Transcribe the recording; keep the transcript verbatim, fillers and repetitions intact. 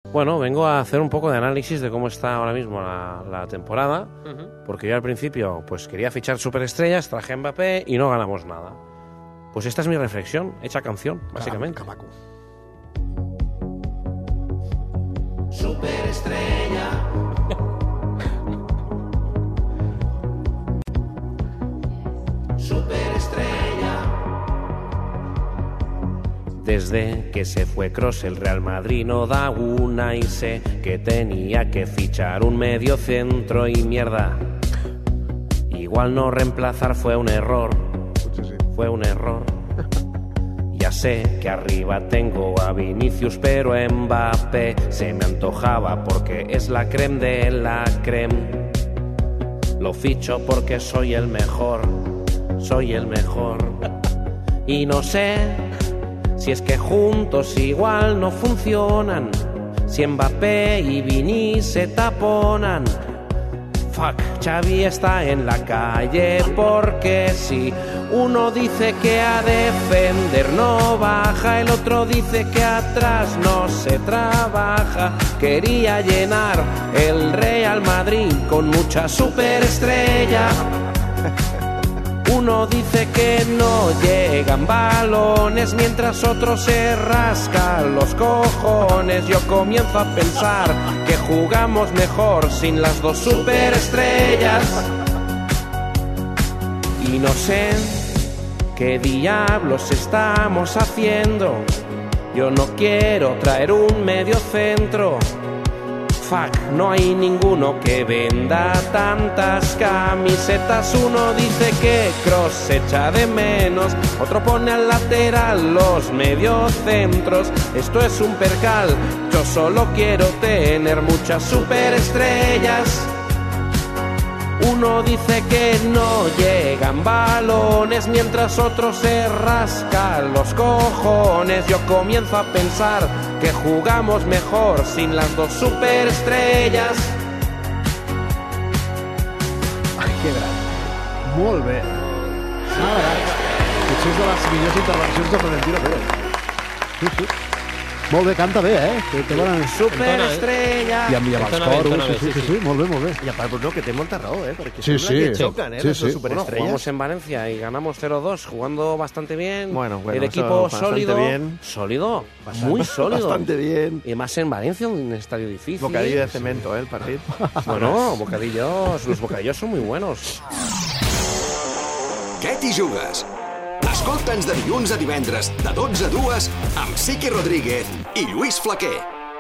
Bueno, vengo a hacer un poco de análisis de cómo está ahora mismo la, la temporada, Uh-huh. porque yo al principio pues quería fichar superestrellas, traje a Mbappé y no ganamos nada. Pues esta es mi reflexión, hecha canción, básicamente. Que maco. Superestrella. Superestrella. Desde que se fue Kroos el Real Madrid no da una y sé que tenía que fichar un medio centro y mierda. Igual no reemplazar fue un error, Sí, sí. fue un error. Ya sé que arriba tengo a Vinicius, pero Mbappé se me antojaba porque es la creme de la creme. Lo ficho porque soy el mejor, soy el mejor. Y no sé si es que juntos igual no funcionan, si Mbappé y Vini se taponan. Fuck, Xavi está en la calle porque si uno dice que a defender no baja, el otro dice que atrás no se trabaja. Quería llenar el Real Madrid con muchas superestrellas. Uno dice que no llegan balones mientras otro se rasca los cojones. Yo comienzo a pensar que jugamos mejor sin las dos superestrellas. Y no sé qué diablos estamos haciendo. Yo no quiero traer un medio centro. Fuck, no hay ninguno que venda tantas camisetas. Uno dice que Kroos se echa de menos, otro pone al lateral los mediocentros. Esto es un percal, yo solo quiero tener muchas superestrellas. Uno dice que no llegan balones mientras otro se rasca los cojones. Yo comienzo a pensar que jugamos mejor sin las dos superestrellas. Ai, que gran. Molt bé. Ah, potser és de les millors intervencions de Florentino Pérez. Sí, sí. Molt bé, canta bé, eh? Té, té bona... Superestrella. I amb, i amb els Entona bé, coros, entona sí, bé, sí, sí, sí, sí. sí, molt bé, molt bé. Y aparte, Bruno, que té molta raó, ¿eh? Porque Sí, sembla sí. que chocan, ¿eh? Sí, Las dos sí. Bueno, superestrellas. jugamos en Valencia y ganamos cero dos, jugando bastante bien. Bueno, bueno, el eso equipo bastante sólido. bien. Sólido, Bastante- muy sólido. Bastante bien. Y más en Valencia, un estadio difícil. Bocadillo de cemento, ¿eh? El partido. Bueno, bocadillos, los bocadillos son muy buenos. Què t'hi jugues? Escolta'ns de dilluns a divendres, de dotze a dues, amb Siqui Rodríguez i Lluís Flaquer.